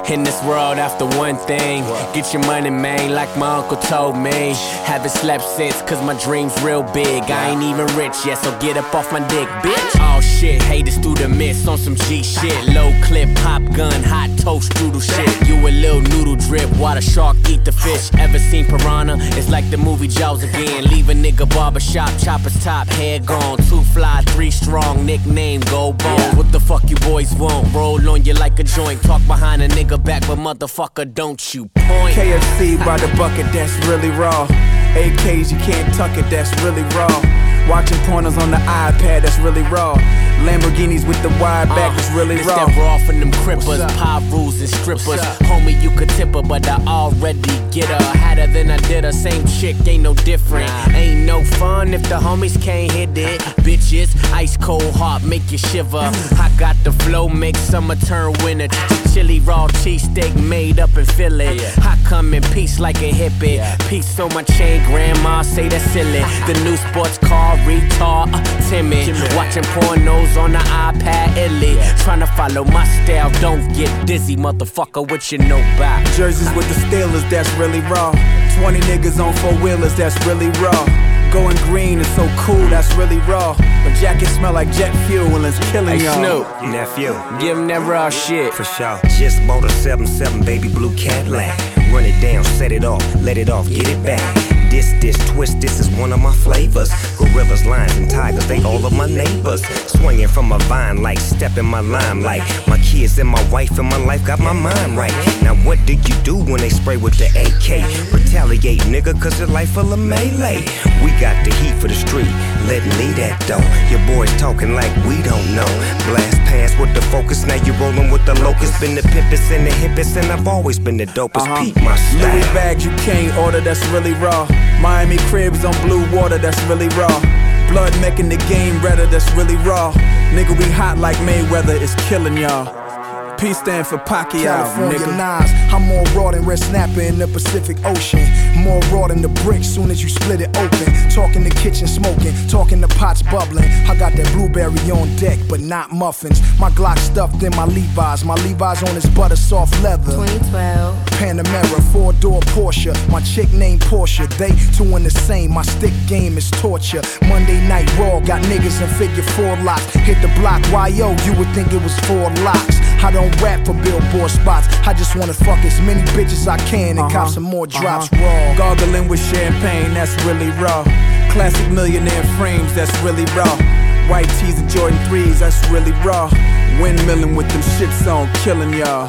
In this world after one thing, get your money, man, like my uncle told me. Haven't slept since, cause my dream's real big. I ain't even rich yet, so get up off my dick, bitch. Oh shit, haters through the mist on some G shit. Low clip, pop gun, hot toast strudel shit. You a little noodle drip, water shark eat the fish. Ever seen Piranha? It's like the movie Jaws again. Leave a nigga barbershop, chopper's top, hair gone. 2 fly, 3 strong, nickname Gold Bone. What the fuck you boys want? Roll on you like a joint, talk behind a nigga back, but motherfucker, don't you point. KFC by the bucket, that's really raw. AKs, you can't tuck it, that's really raw. Watching pornos on the iPad, that's really raw. Lamborghinis with the wide back, that's really raw. That raw from them crippers, pop rules and strippers. Homie, you could tip her, but I already get her. Hotter than I did her, same chick, ain't no different. Ain't no fun if the homies can't hit it. Bitches, ice cold heart, make you shiver. I got the flow, make summer turn winter. Chili raw cheesesteak made up in Philly. I come in peace like a hippie. Peace on my chain, grandma say that's silly. The new sports car, retard, timid. Watching pornos on the iPad, illy. Tryna follow my style, don't get dizzy, motherfucker, what you know about? Jerseys with the Steelers, that's really raw. 20 niggas on 4-wheelers, that's really raw. Going green is so cool, that's really raw. My jacket smell like jet fuel and it's killing y'all. Snoop, nephew, give him that raw shit. For sure. Just bought a 7-7 baby blue Cadillac. Run it down, set it off, let it off, get it back. This twist, this is one of my flavors. Gorillas, lions, and tigers, they all of my neighbors. Swinging from a vine like stepping my limelight. My kids and my wife and my life got my mind right. Now what do you do when they spray with the AK? Retaliate, nigga, cause your life full of melee. We got the heat for the street, letting lead that though. Your boys talking like we don't know. Blast past with the focus, now you rolling with the locust. Been the pimpest and the hippest, and I've always been the dopest. Peep my style. Louis bags you can't order, that's really raw. Miami cribs on blue water, that's really raw. Blood making the game redder, that's really raw. Nigga, we hot like Mayweather, it's killing y'all. P stand for Pacquiao, California nigga. Nas, I'm more raw than red snapper in the Pacific Ocean. More raw than the brick soon as you split it open. Talking the kitchen smoking, talking the pots bubbling. I got that blueberry on deck, but not muffins. My Glock stuffed in my Levi's on his butter soft leather. 2012 Panamera, 4-door Porsche. My chick named Portia, they two in the same. My stick game is torture. Monday Night Raw, got niggas in figure 4 locks. Hit the block, YO, you would think it was 4 locks. I don't rap for billboard spots, I just wanna fuck as many bitches I can and cop some more drops raw. Gargling with champagne, that's really raw. Classic millionaire frames, that's really raw. White tees and Jordan 3s, that's really raw. Windmilling with them shits on, killing y'all.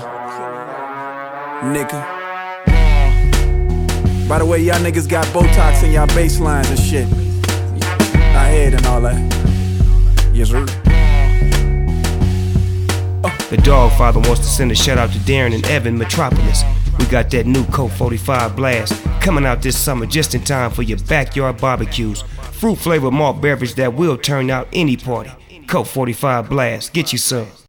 Nigga. By the way, y'all niggas got Botox in y'all baselines and shit. I head and all that. Yes, sir. The Dogfather wants to send a shout out to Darren and Evan, Metropolis. We got that new Colt 45 Blast coming out this summer just in time for your backyard barbecues. Fruit flavored malt beverage that will turn out any party. Colt 45 Blast, get you some.